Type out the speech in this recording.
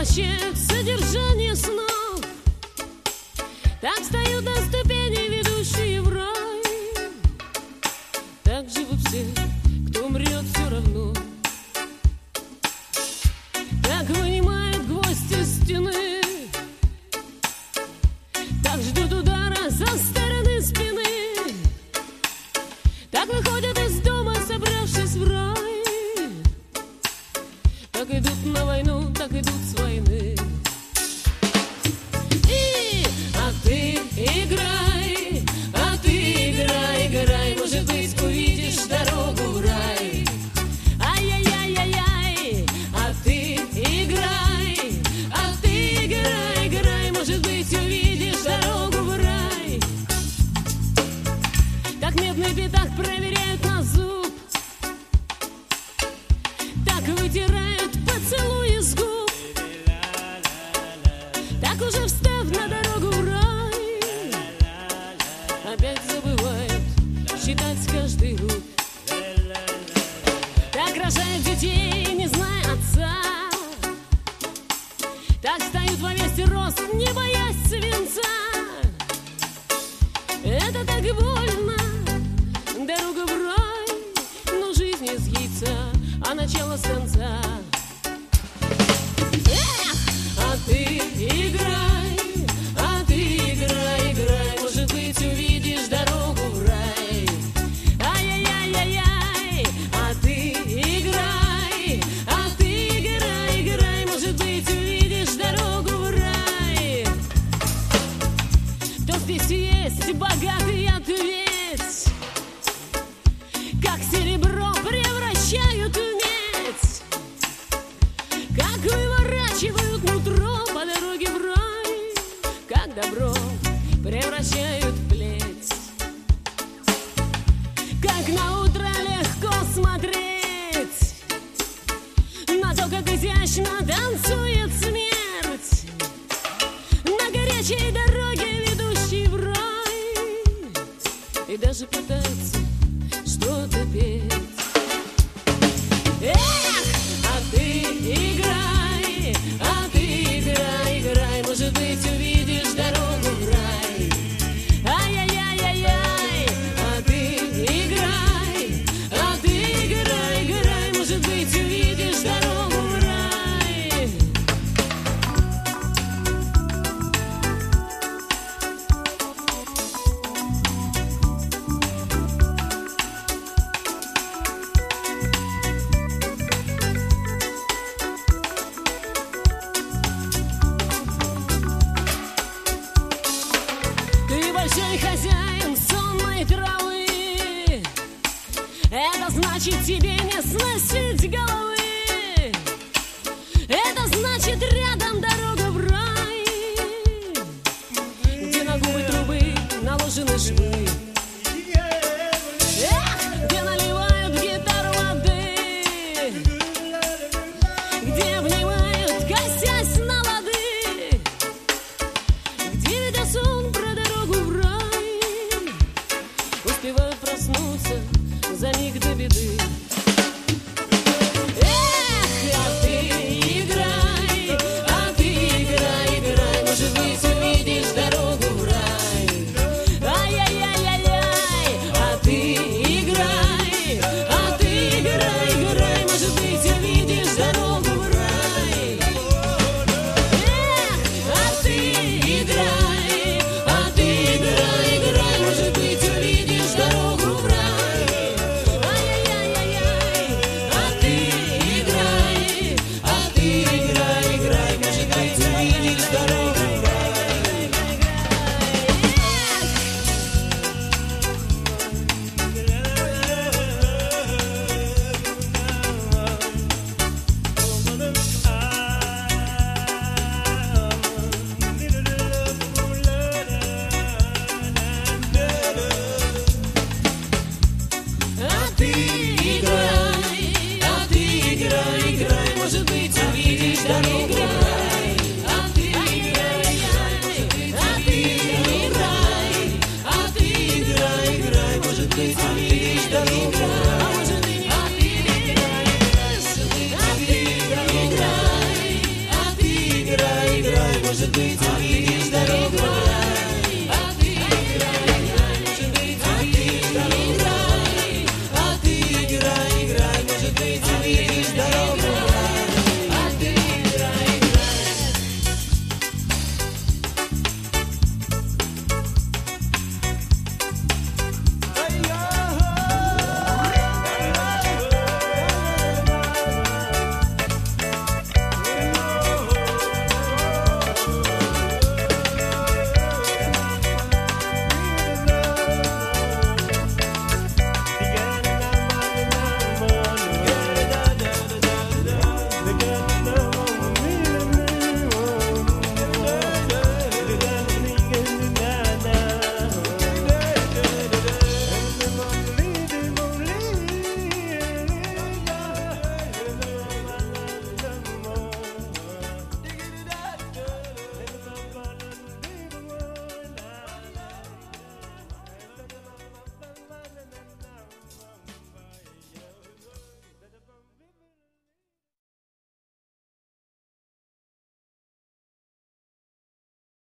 воплощают содержание снов. Так встают на ступени, ведущие в рай. Так живут все, кто умрет все равно. Так вынимают гвоздь из стены. Так ждут удара со стороны спины. Так выходят из дома, собравшись в рай. Так идут на войну, так идут с войны. А ты играй, играй, может быть, увидишь дорогу в рай. Ай-яй-яй-яй-яй, а ты играй, играй, может быть, увидишь дорогу в рай. Так медный пятак проверяют на зуб. Так вытирают поцелуи с губ. Так уже встав на дорогу в рай, опять забывают считать каждый руб. Так рожают детей, не зная отца. Так встают во весь рост, не боясь свинца. Это так больно, дорога в рай, но жизнь из яйца, а начало с конца. Эх, а ты играй, играй, может быть, увидишь дорогу в рай. Ай-яй-яй-яй-яй, а ты играй, играй, может быть, увидишь дорогу в рай. Кто здесь есть богатый ответь, как серебро превращают в медь, как выворачивают нутро по дороге в рай, как добро превращают в плеть, как на утро легко смотреть на то, как изящно танцует смерть на горячей дороге, ведущей в рай, и даже пытаться что-то петь. Эх, а ты играй, играй, может быть, увидишь дорогу в рай. Ай-яй-яй-яй-яй, а ты играй, играй, может быть, увидишь дорогу в рай. Ты большой хозяин сонной травы. Это значит, тебе не сносить головы. Это значит, рядом дорога в рай, где на губы трубы наложены швы. Эх, где наливают в гитару воды, где обнимают, косясь на лады, где видя сон про дорогу в рай, успевают проснуться за миг до беды. быть